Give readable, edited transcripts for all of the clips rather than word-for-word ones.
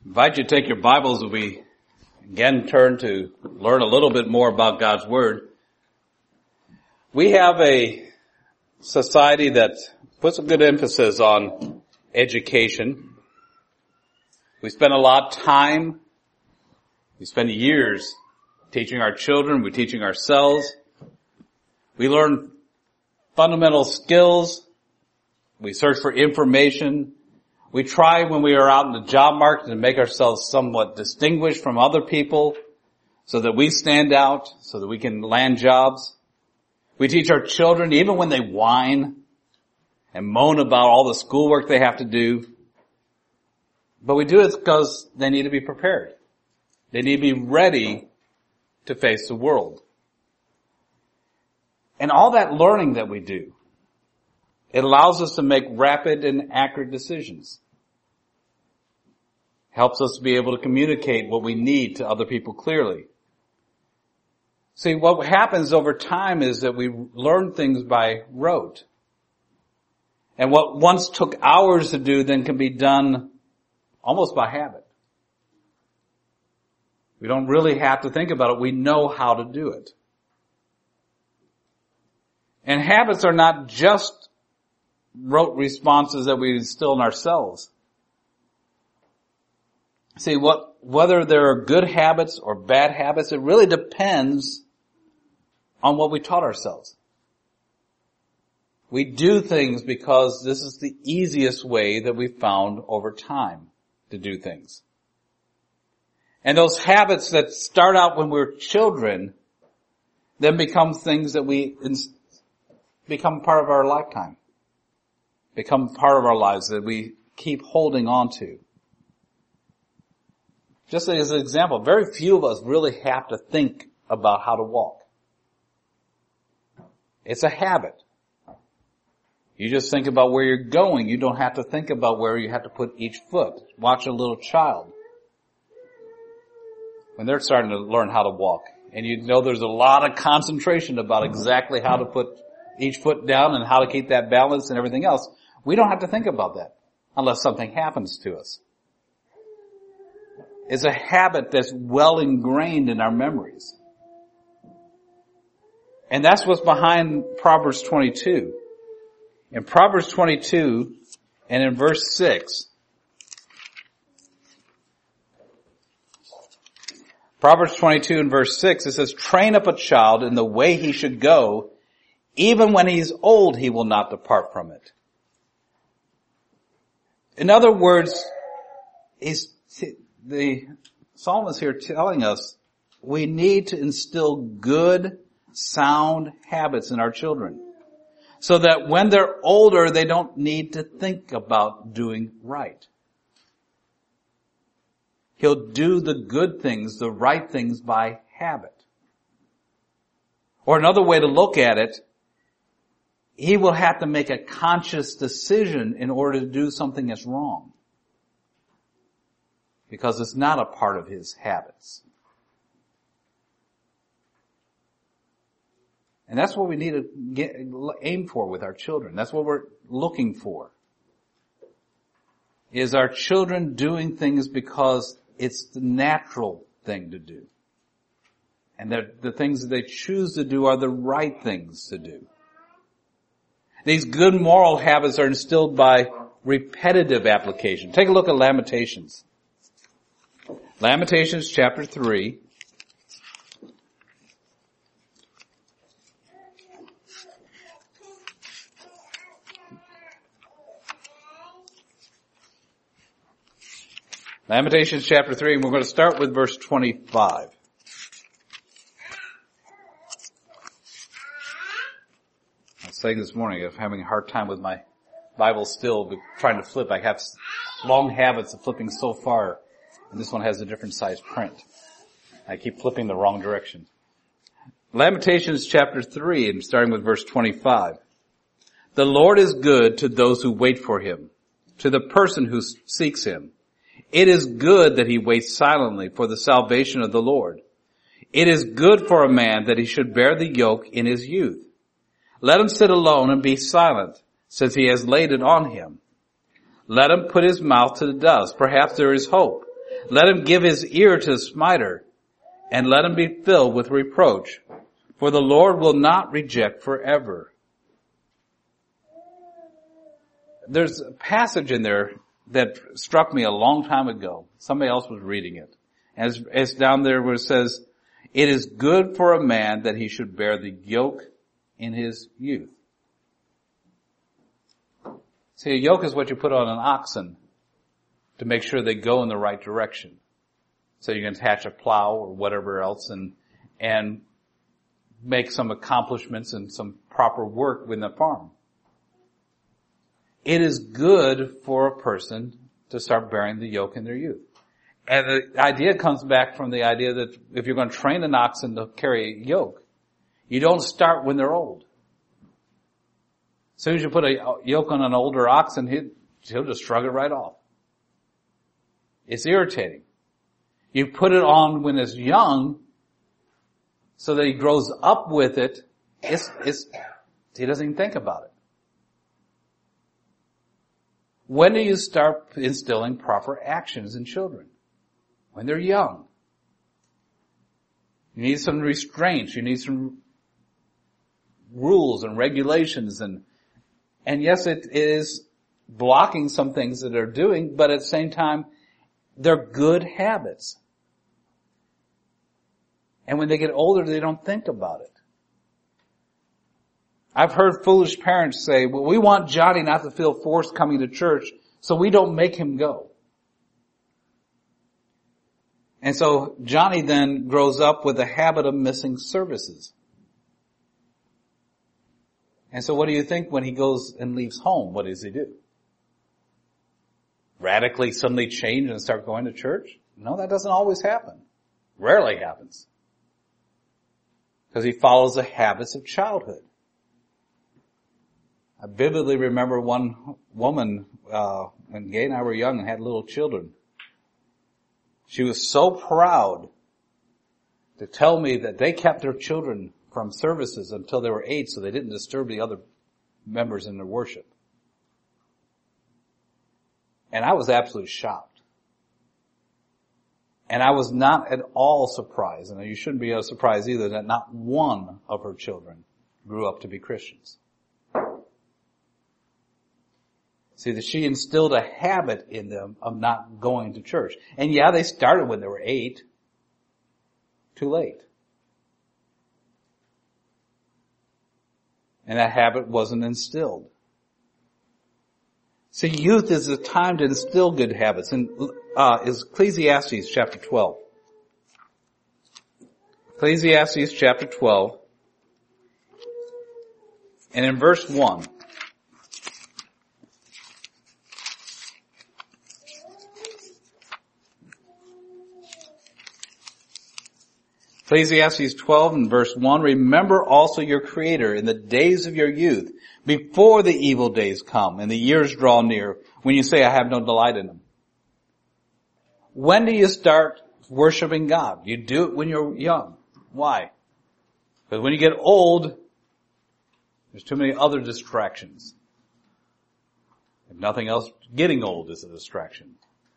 Invite you to take your Bibles as we again turn to learn a little bit more about God's Word. We have a society that puts a good emphasis on education. We spend a lot of time, we spend years teaching our children, we're teaching ourselves. We learn fundamental skills, we search for information. We try when we are out in the job market to make ourselves somewhat distinguished from other people so that we stand out, so that we can land jobs. We teach our children even when they whine and moan about all the schoolwork they have to do. But we do it because they need to be prepared. They need to be ready to face the world. And all that learning that we do, it allows us to make rapid and accurate decisions. Helps us to be able to communicate what we need to other people clearly. See, what happens over time is that we learn things by rote. And what once took hours to do then can be done almost by habit. We don't really have to think about it. We know how to do it. And habits are not just rote responses that we instill in ourselves. See, whether there are good habits or bad habits, it really depends on what we taught ourselves. We do things because this is the easiest way that we found over time to do things. And those habits that start out when we're children then become things that become part of our lifetime, become part of our lives that we keep holding on to. Just as an example, very few of us really have to think about how to walk. It's a habit. You just think about where you're going. You don't have to think about where you have to put each foot. Watch a little child when they're starting to learn how to walk. And you know there's a lot of concentration about exactly how to put each foot down and how to keep that balance and everything else. We don't have to think about that unless something happens to us. It's a habit that's well ingrained in our memories. And that's what's behind Proverbs 22. In Proverbs 22 and in verse 6, Proverbs 22 and verse 6, it says, "Train up a child in the way he should go, even when he's old he will not depart from it." In other words, the psalmist here telling us we need to instill good, sound habits in our children so that when they're older, they don't need to think about doing right. He'll do the good things, the right things by habit. Or another way to look at it, he will have to make a conscious decision in order to do something that's wrong, because it's not a part of his habits. And that's what we need to aim for with our children. That's what we're looking for. Is our children doing things because it's the natural thing to do. And the things that they choose to do are the right things to do. These good moral habits are instilled by repetitive application. Take a look at Lamentations. Lamentations chapter 3. Lamentations chapter 3, and we're going to start with verse 25. I was saying this morning, I'm having a hard time with my Bible still, but trying to flip. I have long habits of flipping so far. And this one has a different size print. I keep flipping the wrong direction. Lamentations chapter 3, and starting with verse 25. "The Lord is good to those who wait for him, to the person who seeks him. It is good that he waits silently for the salvation of the Lord. It is good for a man that he should bear the yoke in his youth. Let him sit alone and be silent, since he has laid it on him. Let him put his mouth to the dust. Perhaps there is hope. Let him give his ear to the smiter, and let him be filled with reproach. For the Lord will not reject forever. There's a passage in there that struck me a long time ago. Somebody else was reading it. And it's down there where it says, it is good for a man that he should bear the yoke in his youth. See, a yoke is what you put on an oxen to make sure they go in the right direction. So you can attach a plow or whatever else and make some accomplishments and some proper work within the farm. It is good for a person to start bearing the yoke in their youth. And the idea comes back from the idea that if you're going to train an oxen to carry a yoke, you don't start when they're old. As soon as you put a yoke on an older oxen, he'll just shrug it right off. It's irritating. You put it on when it's young so that he grows up with it. He doesn't even think about it. When do you start instilling proper actions in children? When they're young. You need some restraints. You need some rules and regulations and yes, it is blocking some things that they're doing, but at the same time, they're good habits. And when they get older, they don't think about it. I've heard foolish parents say, well, we want Johnny not to feel forced coming to church, so we don't make him go. And so Johnny then grows up with a habit of missing services. And so what do you think when he goes and leaves home? What does he do? Radically suddenly change and start going to church? No, that doesn't always happen. Rarely happens. Because he follows the habits of childhood. I vividly remember one woman, when Gay and I were young and had little children. She was so proud to tell me that they kept their children from services until they were 8 so they didn't disturb the other members in their worship. And I was absolutely shocked. And I was not at all surprised, and you shouldn't be surprised either, that not one of her children grew up to be Christians. See, that she instilled a habit in them of not going to church. And yeah, they started when they were 8. Too late. And that habit wasn't instilled. See, youth is a time to instill good habits. And is Ecclesiastes chapter 12. Ecclesiastes chapter 12. And in verse 1. Ecclesiastes 12 and verse 1, remember also your Creator in the days of your youth, before the evil days come and the years draw near, when you say, I have no delight in them. When do you start worshiping God? You do it when you're young. Why? Because when you get old, there's too many other distractions. If nothing else, getting old is a distraction.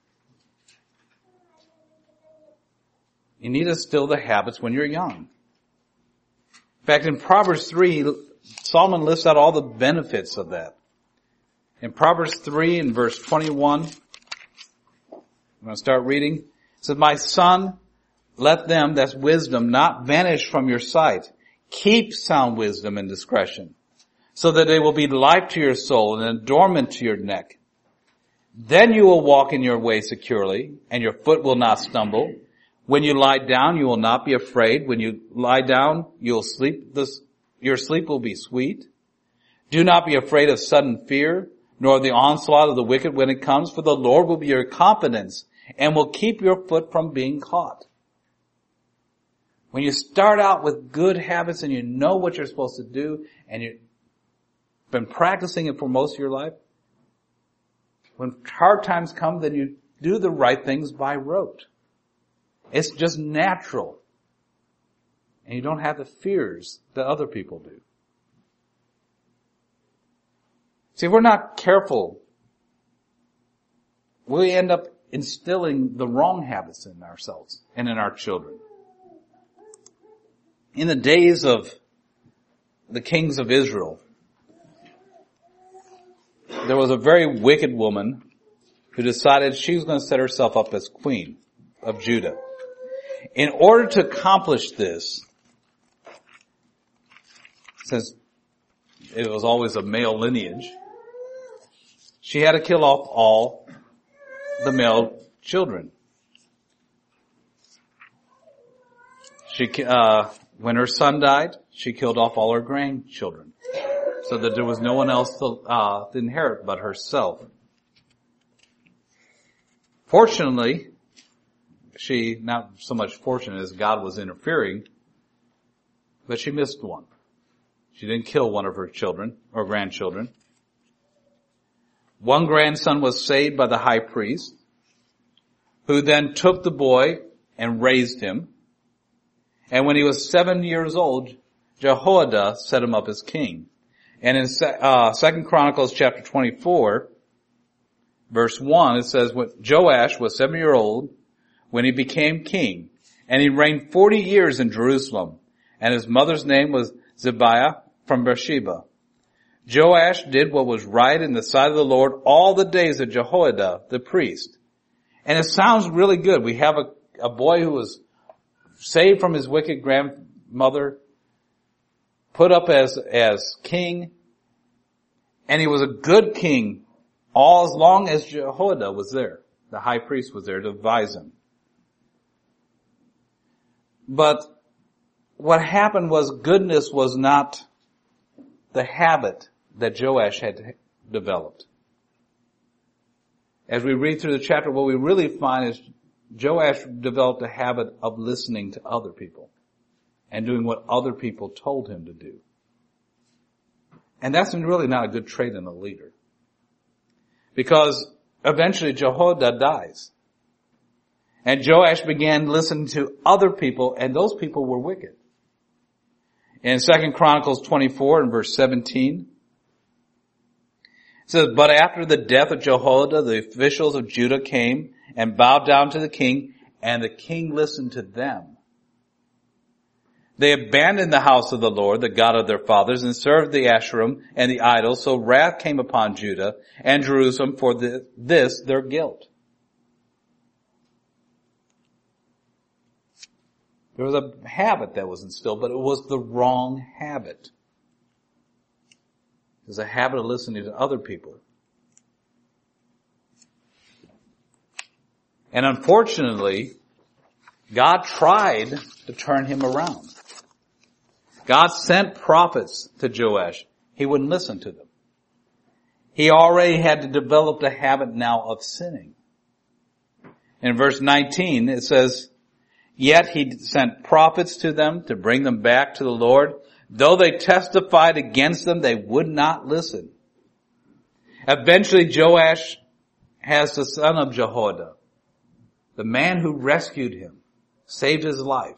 You need to instill the habits when you're young. In fact, in Proverbs 3, Solomon lists out all the benefits of that. In Proverbs 3 and verse 21, I'm going to start reading. It says, my son, let them, that's wisdom, not vanish from your sight. Keep sound wisdom and discretion, so that they will be life to your soul and adornment to your neck. Then you will walk in your way securely, and your foot will not stumble. When you lie down, you will not be afraid. When you lie down, you'll sleep. Your sleep will be sweet. Do not be afraid of sudden fear, nor of the onslaught of the wicked when it comes, for the Lord will be your confidence and will keep your foot from being caught. When you start out with good habits and you know what you're supposed to do and you've been practicing it for most of your life, when hard times come, then you do the right things by rote. It's just natural. And you don't have the fears that other people do. See, if we're not careful, we end up instilling the wrong habits in ourselves and in our children. In the days of the kings of Israel, there was a very wicked woman who decided she was going to set herself up as queen of Judah. In order to accomplish this, since it was always a male lineage, she had to kill off all the male children. When her son died, she killed off all her grandchildren, so that there was no one else to inherit but herself. Fortunately, she, not so much fortunate as God was interfering, but she missed one. She didn't kill one of her children or grandchildren. One grandson was saved by the high priest, who then took the boy and raised him. And when he was 7 years old, Jehoiada set him up as king. And in 2 Chronicles chapter 24, verse 1, it says, when Joash was 7 years old when he became king, and he reigned 40 years in Jerusalem, and his mother's name was Zibiah from Beersheba. Joash did what was right in the sight of the Lord all the days of Jehoiada the priest. And it sounds really good. We have a boy who was saved from his wicked grandmother, put up as king, and he was a good king all as long as Jehoiada was there. The high priest was there to advise him. But what happened was goodness was not the habit that Joash had developed. As we read through the chapter, what we really find is Joash developed a habit of listening to other people and doing what other people told him to do. And that's really not a good trait in a leader. Because eventually Jehoiada dies. And Joash began listening to other people, and those people were wicked. In 2 Chronicles 24 and verse 17, it says, but after the death of Jehoiada, the officials of Judah came and bowed down to the king, and the king listened to them. They abandoned the house of the Lord, the God of their fathers, and served the Asherim and the idols, so wrath came upon Judah and Jerusalem for this their guilt. There was a habit that was instilled, but it was the wrong habit. It was a habit of listening to other people. And unfortunately, God tried to turn him around. God sent prophets to Joash. He wouldn't listen to them. He already had developed a habit now of sinning. In verse 19, it says, yet he sent prophets to them to bring them back to the Lord. Though they testified against them, they would not listen. Eventually, Joash has the son of Jehoiada, the man who rescued him, saved his life.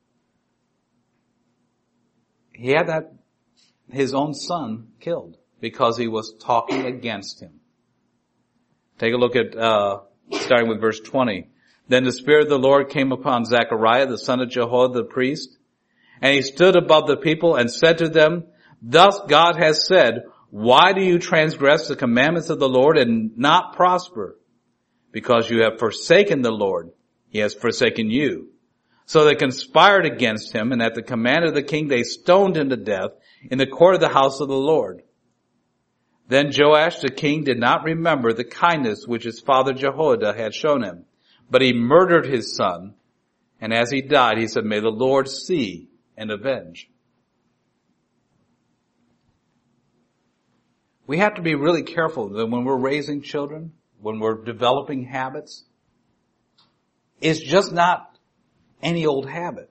He had his own son killed because he was talking against him. Take a look at, starting with verse 20. Then the Spirit of the Lord came upon Zechariah, the son of Jehoiada the priest, and he stood above the people and said to them, thus God has said, why do you transgress the commandments of the Lord and not prosper? Because you have forsaken the Lord, he has forsaken you. So they conspired against him, and at the command of the king they stoned him to death in the court of the house of the Lord. Then Joash the king did not remember the kindness which his father Jehoiada had shown him, but he murdered his son, and as he died he said, may the Lord see and avenge. We have to be really careful that when we're raising children, when we're developing habits, it's just not any old habit.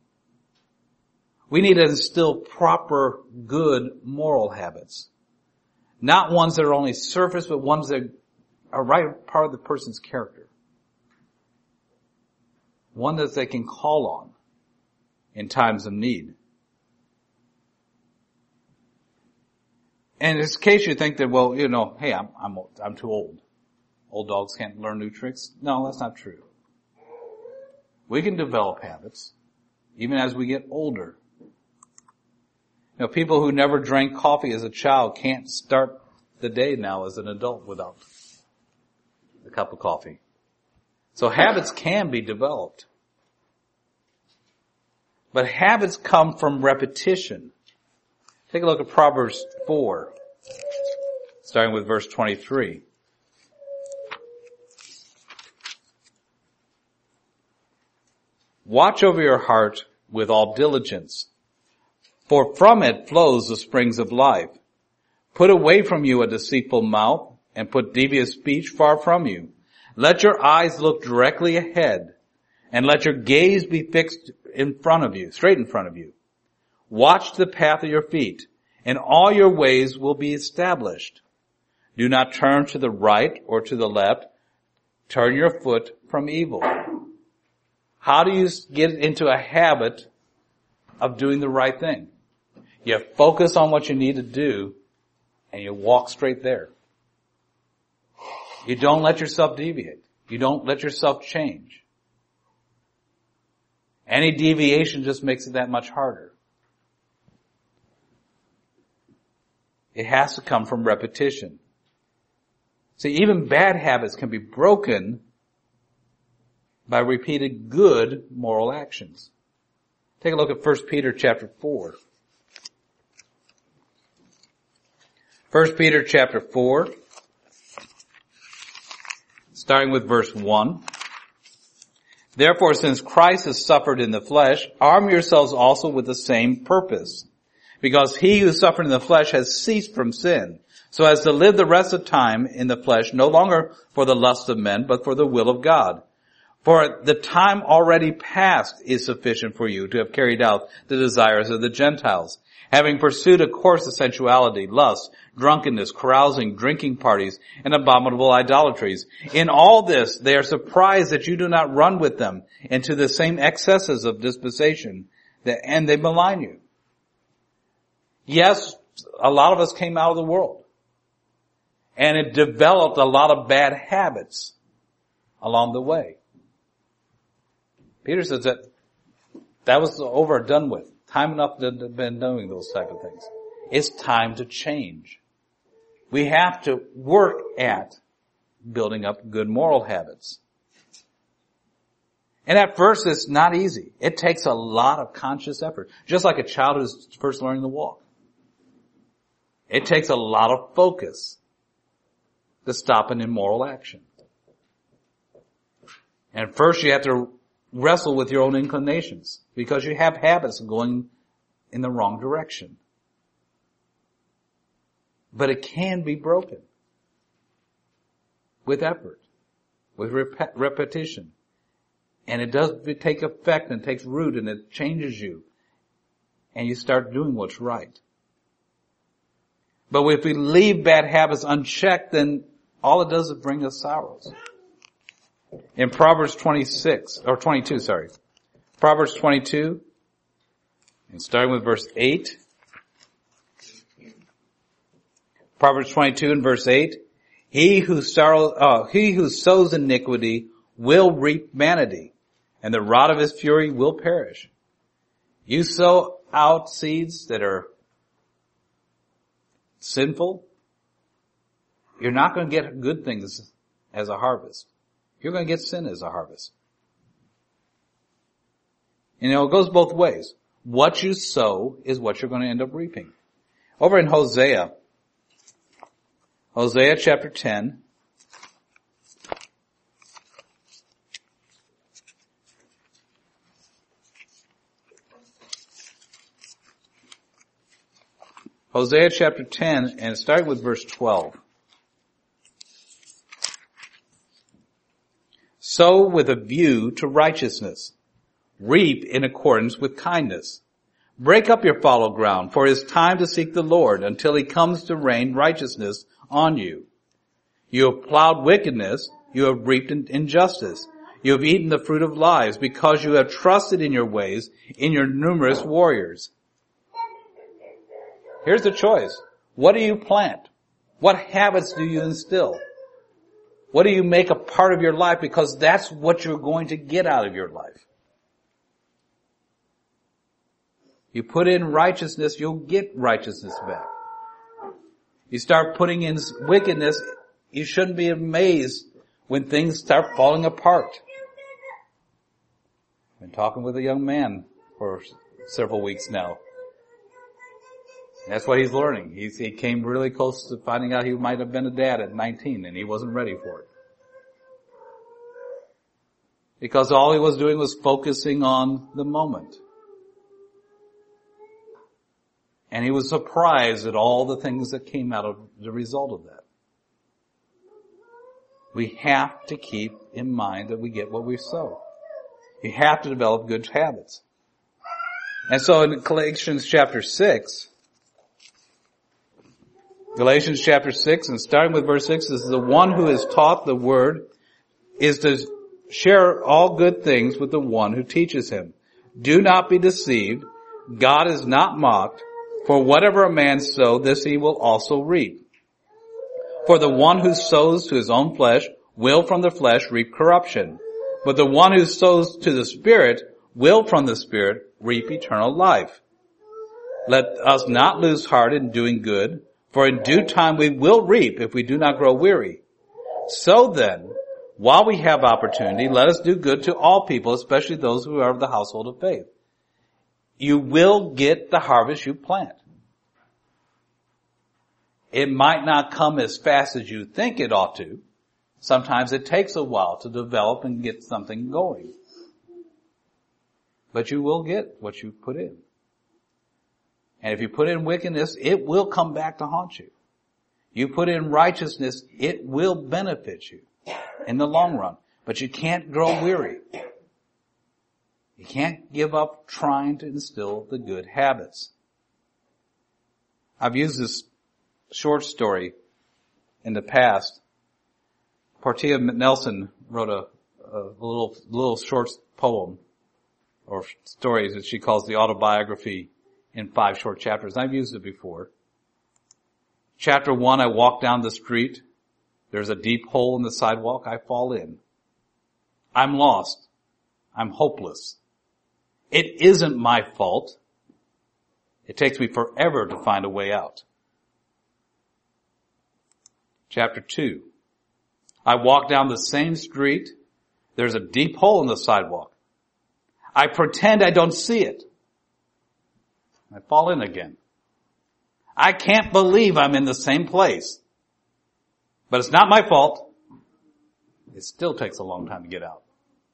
We need to instill proper, good, moral habits. Not ones that are only surface, but ones that are right part of the person's character. One that they can call on in times of need. And in this case you think that, well, hey, I'm too old. Old dogs can't learn new tricks. No, that's not true. We can develop habits, even as we get older. People who never drank coffee as a child can't start the day now as an adult without a cup of coffee. So habits can be developed. But habits come from repetition. Take a look at Proverbs 4, starting with verse 23. Watch over your heart with all diligence, for from it flows the springs of life. Put away from you a deceitful mouth, and put devious speech far from you. Let your eyes look directly ahead, and let your gaze be fixed in front of you, straight in front of you. Watch the path of your feet, and all your ways will be established. Do not turn to the right or to the left. Turn your foot from evil. How do you get into a habit of doing the right thing? You focus on what you need to do, and you walk straight there. You don't let yourself deviate. You don't let yourself change. Any deviation just makes it that much harder. It has to come from repetition. See, even bad habits can be broken by repeated good moral actions. Take a look at 1 Peter chapter 4. 1 Peter chapter 4, starting with verse 1. Therefore, since Christ has suffered in the flesh, arm yourselves also with the same purpose. Because he who suffered in the flesh has ceased from sin, so as to live the rest of time in the flesh, no longer for the lust of men, but for the will of God. For the time already past is sufficient for you to have carried out the desires of the Gentiles, having pursued a course of sensuality, lust, drunkenness, carousing, drinking parties, and abominable idolatries. In all this, they are surprised that you do not run with them into the same excesses of dispensation, and they malign you. Yes, a lot of us came out of the world, and it developed a lot of bad habits along the way. Peter says that was over and done with. Time enough to have been doing those type of things. It's time to change. We have to work at building up good moral habits. And at first it's not easy. It takes a lot of conscious effort. Just like a child who's first learning to walk. It takes a lot of focus to stop an immoral action. And first you have to wrestle with your own inclinations because you have habits of going in the wrong direction. But it can be broken with effort, with repetition. And it does take effect and takes root and it changes you. And you start doing what's right. But if we leave bad habits unchecked, then all it does is bring us sorrows. In Proverbs 22, Proverbs 22, and starting with verse 8. Proverbs 22 and verse 8. He who sows iniquity will reap vanity, and the rod of his fury will perish. You sow out seeds that are sinful, you're not going to get good things as a harvest. You're going to get sin as a harvest. And it goes both ways. What you sow is what you're going to end up reaping. Over in Hosea chapter 10, Hosea chapter 10, and starting with verse 12. Sow with a view to righteousness. Reap in accordance with kindness. Break up your fallow ground, for it is time to seek the Lord until he comes to rain righteousness on you. You have plowed wickedness, you have reaped injustice. You have eaten the fruit of lies because you have trusted in your ways, in your numerous warriors. Here's the choice. What do you plant? What habits do you instill? What do you make a part of your life? Because that's what you're going to get out of your life. You put in righteousness, you'll get righteousness back. You start putting in wickedness, you shouldn't be amazed when things start falling apart. I've been talking with a young man for several weeks now. That's what he's learning. He came really close to finding out he might have been a dad at 19 and he wasn't ready for it. Because all he was doing was focusing on the moment. And he was surprised at all the things that came out of the result of that. We have to keep in mind that we get what we sow. You have to develop good habits. And so in Galatians chapter 6, and starting with verse 6, is the one who is taught the word is to share all good things with the one who teaches him. Do not be deceived. God is not mocked. For whatever a man sows, this he will also reap. For the one who sows to his own flesh will from the flesh reap corruption. But the one who sows to the Spirit will from the Spirit reap eternal life. Let us not lose heart in doing good, for in due time we will reap if we do not grow weary. So then, while we have opportunity, let us do good to all people, especially those who are of the household of faith. You will get the harvest you plant. It might not come as fast as you think it ought to. Sometimes it takes a while to develop and get something going. But you will get what you put in. And if you put in wickedness, it will come back to haunt you. You put in righteousness, it will benefit you in the long run. But you can't grow weary. You can't give up trying to instill the good habits. I've used this short story in the past. Portia Nelson wrote a little short poem or stories that she calls the autobiography in 5 short chapters. I've used it before. Chapter 1, I walk down the street. There's a deep hole in the sidewalk. I fall in. I'm lost. I'm hopeless. It isn't my fault. It takes me forever to find a way out. Chapter 2. I walk down the same street. There's a deep hole in the sidewalk. I pretend I don't see it. I fall in again. I can't believe I'm in the same place. But it's not my fault. It still takes a long time to get out.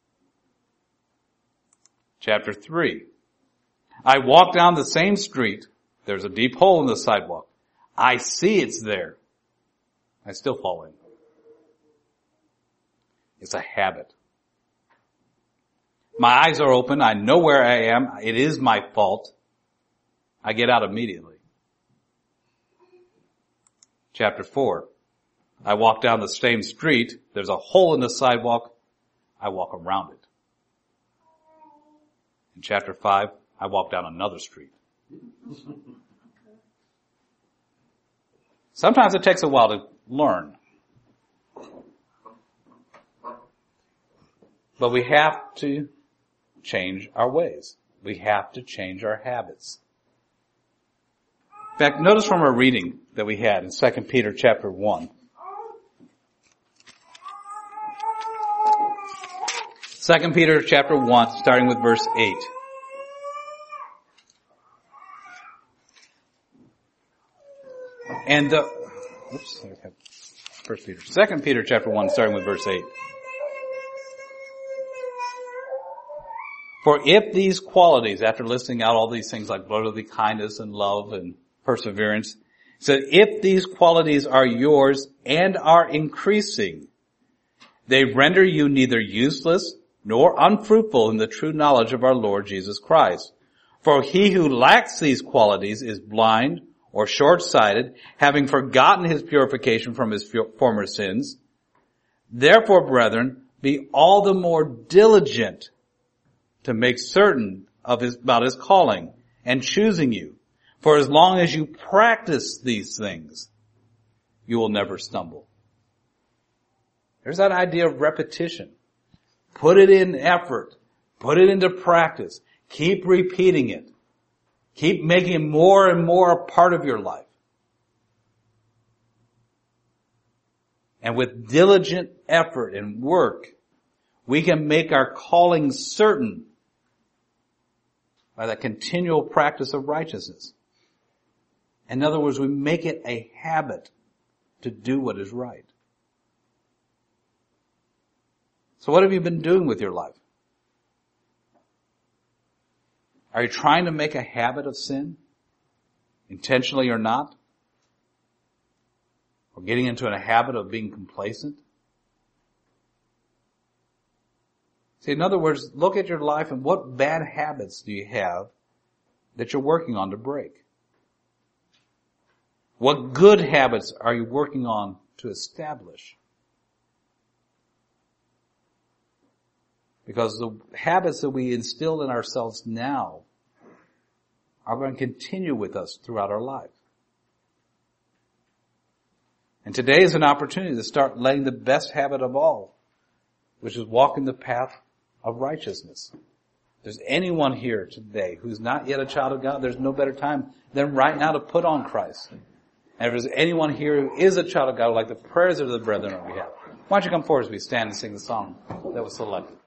Chapter 3. I walk down the same street. There's a deep hole in the sidewalk. I see it's there. I still fall in. It's a habit. My eyes are open. I know where I am. It is my fault. I get out immediately. Chapter 4. I walk down the same street. There's a hole in the sidewalk. I walk around it. In chapter 5, I walk down another street. Sometimes it takes a while to learn. But we have to change our ways. We have to change our habits. In fact, notice from our reading that we had in 2 Peter chapter 1. 2 Peter chapter 1, starting with verse 8. And, 2 Peter chapter 1, starting with verse 8. For if these qualities, after listing out all these things like brotherly kindness and love and perseverance, said if these qualities are yours and are increasing, they render you neither useless nor unfruitful in the true knowledge of our Lord Jesus Christ. For he who lacks these qualities is blind or short-sighted, having forgotten his purification from his former sins. Therefore, brethren, be all the more diligent to make certain about his calling and choosing you. For as long as you practice these things, you will never stumble. There's that idea of repetition. Put it in effort. Put it into practice. Keep repeating it. Keep making it more and more a part of your life. And with diligent effort and work, we can make our calling certain by that continual practice of righteousness. In other words, we make it a habit to do what is right. So what have you been doing with your life? Are you trying to make a habit of sin? Intentionally or not? Or getting into a habit of being complacent? See, in other words, look at your life and what bad habits do you have that you're working on to break? What good habits are you working on to establish? Because the habits that we instill in ourselves now are going to continue with us throughout our life. And today is an opportunity to start letting the best habit of all, which is walking the path of righteousness. If there's anyone here today who's not yet a child of God, there's no better time than right now to put on Christ. And if there's anyone here who is a child of God, like the prayers of the brethren on behalf, why don't you come forward as we stand and sing the song that was selected.